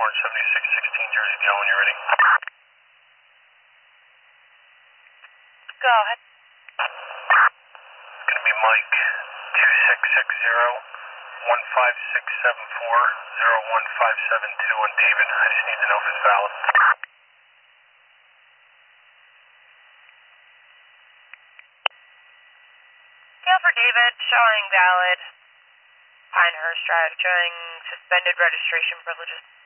7616 Jersey Joe, when you're ready. Go ahead. It's going to be Mike, 2660-15674-01572 on David. I just need to know if it's valid. Scale for David, showing valid. Pinehurst Drive, showing suspended registration privileges.